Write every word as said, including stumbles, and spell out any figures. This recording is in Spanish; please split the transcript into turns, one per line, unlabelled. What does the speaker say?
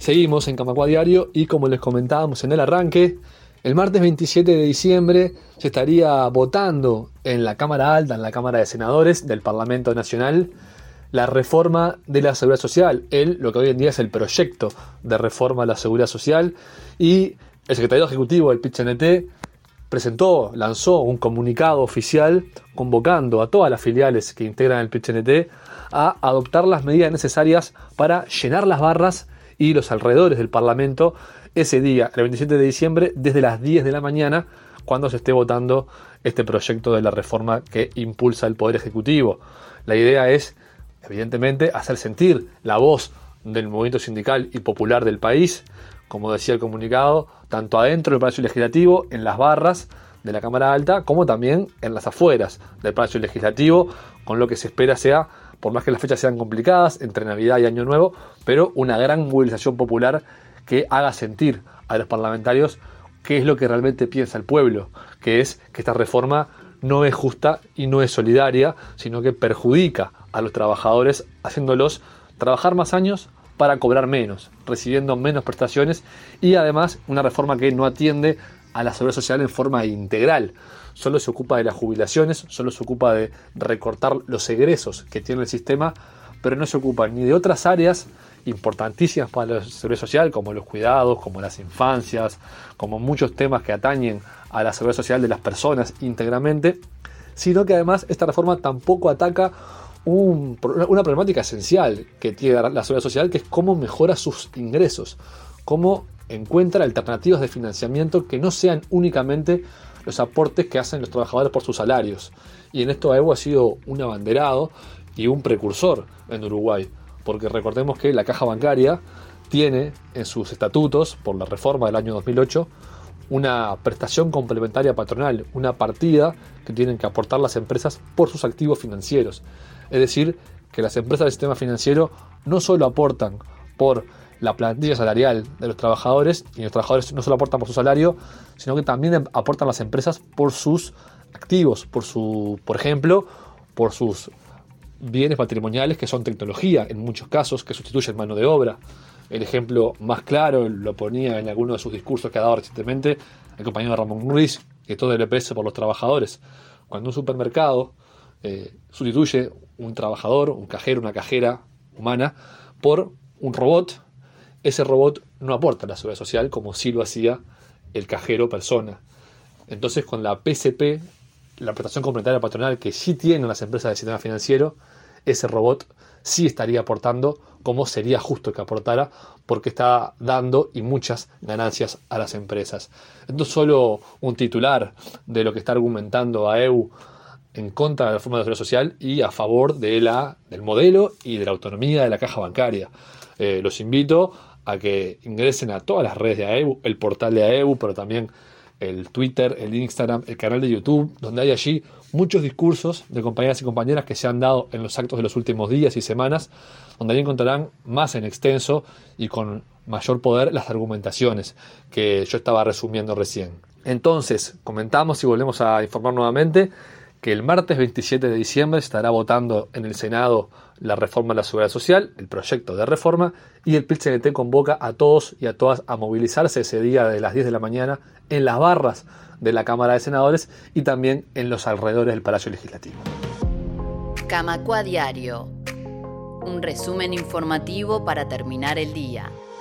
Seguimos en Camacua Diario y como les comentábamos en el arranque, el martes veintisiete de diciembre se estaría votando en la Cámara Alta, en la Cámara de Senadores del Parlamento Nacional, la reforma de la Seguridad Social, el, lo que hoy en día es el proyecto de reforma de la Seguridad Social, y el secretario ejecutivo del P I T C N T presentó, lanzó un comunicado oficial convocando a todas las filiales que integran el P I T C N T a adoptar las medidas necesarias para llenar las barras y los alrededores del Parlamento ese día, el veintisiete de diciembre, desde las diez de la mañana, cuando se esté votando este proyecto de la reforma que impulsa el Poder Ejecutivo. La idea es, evidentemente, hacer sentir la voz del movimiento sindical y popular del país, como decía el comunicado, tanto adentro del Palacio Legislativo, en las barras de la Cámara Alta, como también en las afueras del Palacio Legislativo, con lo que se espera sea, por más que las fechas sean complicadas, entre Navidad y Año Nuevo, pero una gran movilización popular que haga sentir a los parlamentarios qué es lo que realmente piensa el pueblo, que es que esta reforma no es justa y no es solidaria, sino que perjudica a los trabajadores, haciéndolos trabajar más años para cobrar menos, recibiendo menos prestaciones, y además una reforma que no atiende a la seguridad social en forma integral. Solo se ocupa de las jubilaciones, solo se ocupa de recortar los egresos que tiene el sistema, pero no se ocupa ni de otras áreas importantísimas para la seguridad social, como los cuidados, como las infancias, como muchos temas que atañen a la seguridad social de las personas íntegramente, sino que además esta reforma tampoco ataca un, una problemática esencial que tiene la seguridad social, que es cómo mejora sus ingresos, cómo encuentra alternativas de financiamiento que no sean únicamente los aportes que hacen los trabajadores por sus salarios. Y en esto A E U ha sido un abanderado y un precursor en Uruguay, porque recordemos que la caja bancaria tiene en sus estatutos, por la reforma del año dos mil ocho, una prestación complementaria patronal, una partida que tienen que aportar las empresas por sus activos financieros. Es decir, que las empresas del sistema financiero no solo aportan por la plantilla salarial de los trabajadores, y los trabajadores no solo aportan por su salario, sino que también aportan las empresas por sus activos, por su, por ejemplo, por sus bienes patrimoniales, que son tecnología en muchos casos, que sustituyen mano de obra. El ejemplo más claro lo ponía en alguno de sus discursos que ha dado recientemente el compañero Ramón Ruiz, que todo el E P S por los trabajadores. Cuando un supermercado eh, sustituye un trabajador, un cajero, una cajera humana, por un robot, ese robot no aporta a la seguridad social como sí lo hacía el cajero persona. Entonces, con la P C P, la prestación complementaria patronal que sí tienen las empresas del sistema financiero, ese robot sí estaría aportando como sería justo que aportara, porque está dando y muchas ganancias a las empresas. Esto es solo un titular de lo que está argumentando A E U en contra de la reforma de la seguridad social y a favor de la, del modelo y de la autonomía de la caja bancaria. Eh, los invito a que ingresen a todas las redes de A E U, el portal de A E U, pero también el Twitter, el Instagram, el canal de YouTube, donde hay allí muchos discursos de compañeras y compañeras que se han dado en los actos de los últimos días y semanas, donde ahí encontrarán más en extenso y con mayor poder las argumentaciones que yo estaba resumiendo recién. Entonces, comentamos y volvemos a informar nuevamente que el martes veintisiete de diciembre se estará votando en el Senado la reforma de la Seguridad Social, el proyecto de reforma, y el P I T C N T convoca a todos y a todas a movilizarse ese día de las diez de la mañana en las barras de la Cámara de Senadores y también en los alrededores del Palacio Legislativo.
Camacua Diario, un resumen informativo para terminar el día.